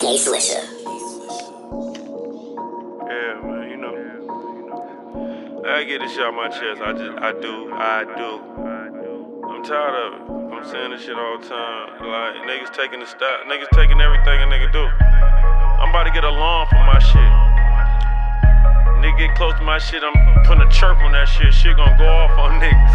aka Swisher. Yeah, man, you know. I get this shit off my chest. I do. I'm tired of it. I'm saying this shit all the time. Like, niggas taking the style. Niggas taking everything a nigga do. I'm about to get a lawn for my shit. Nigga get close to my shit, I'm putting a chirp on that shit. Shit gonna go off on niggas.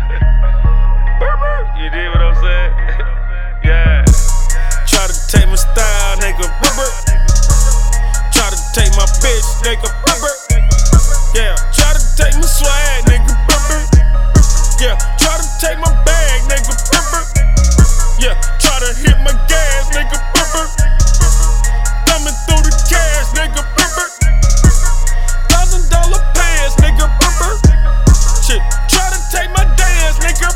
You dig what I'm saying? Yeah. Try to take my style, nigga. Try to take my bitch, nigga. Yeah. Try to take my swag, nigga. Yeah. Try to take my bag, nigga. Yeah. Try to hit my gas, nigga. Thumbing through the cash, nigga. $1,000 pants, nigga. Shit. Try to take my dance, nigga.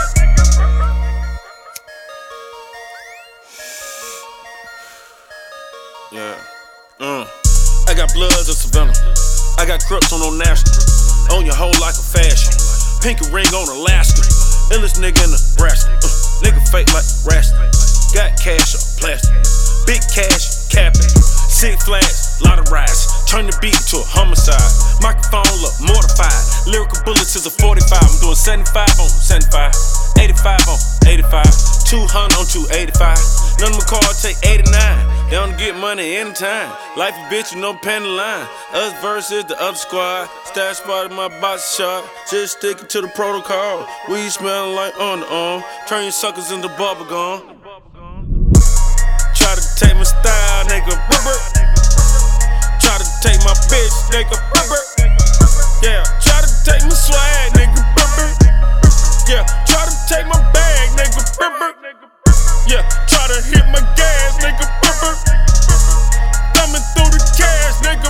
Yeah. I got bloods of Savannah. I got crooks on national. On your hoe like a fashion. Pinky ring on Alaska. Illest nigga in Nebraska. Nigga fake like Rasta. Got cash or plastic. Big cash, capping. Sick flags, lot of rides. Turn the beat to a homicide. Microphone look mortified. Lyrical bullets is a 45. I'm doing 75 on 75. 85 on 85. 200 on 285. None of my cars take 89. They don't get money anytime. Life a bitch with no pen line. Us versus the other squad. Stash spot in my box shot. Just sticking to the protocol. We smelling like underarm. Turn your suckers into bubble gum. Try to take my style, nigga. Try to take my bitch, nigga. Yeah. Try to take my swag, nigga. Yeah. Try to take my bag, nigga. Yeah. Try to hit my gas, nigga. Thumbing through the cash, nigga.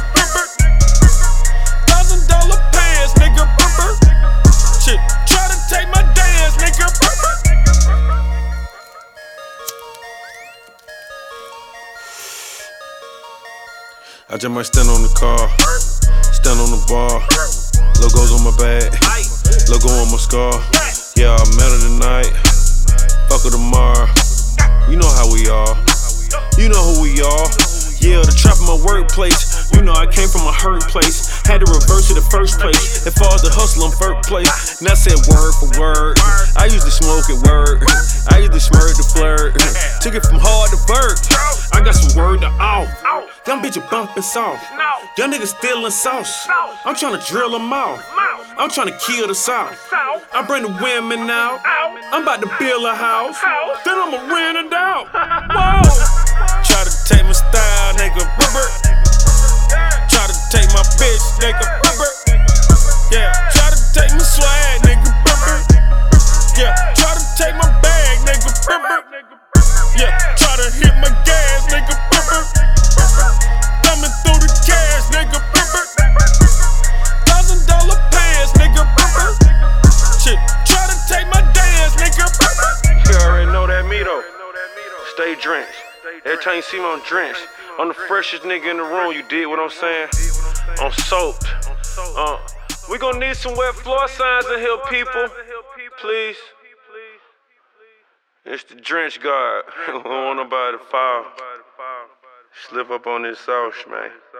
$1,000 pants, nigga. Shit. Try to take my dance, nigga. I just might stand on the car, stand on the bar. Logos on my bag, logo on my scar. Yeah, I met her tonight, fuck her tomorrow. You know how we are, you know who we are. Yeah, the trap in my workplace. You know I came from a hurt place. Had to reverse to the first place. As far as the hustle, I'm first place. And I said word for word. I used to smoke at word. I used to smirk to flirt. Took it from hard to vert. I got some word to off. Young bitch are bumping soft. Young niggas stealing sauce. I'm trying to drill them out. I'm trying to kill the South. I bring the women out. I'm about to build a house. Then I'ma rent it out. Whoa. Try to take my style, nigga. Try to take my bitch, nigga. Yeah. Try to take my swag, nigga. Yeah. Try to take my bag, nigga. Yeah. Try to hit my gas, nigga. Thumbing through the cash, nigga. $1,000 pants, nigga. Shit. Try to take my dance, nigga. You already know that me though. Stay drenched. Every time you see me, I'm drenched. I'm the freshest nigga in the room, you dig what I'm saying? I'm soaked. We gon' need some wet floor signs in here, people. Please. It's the drench guard. I don't want nobody to fall. Slip up on this sauce, man.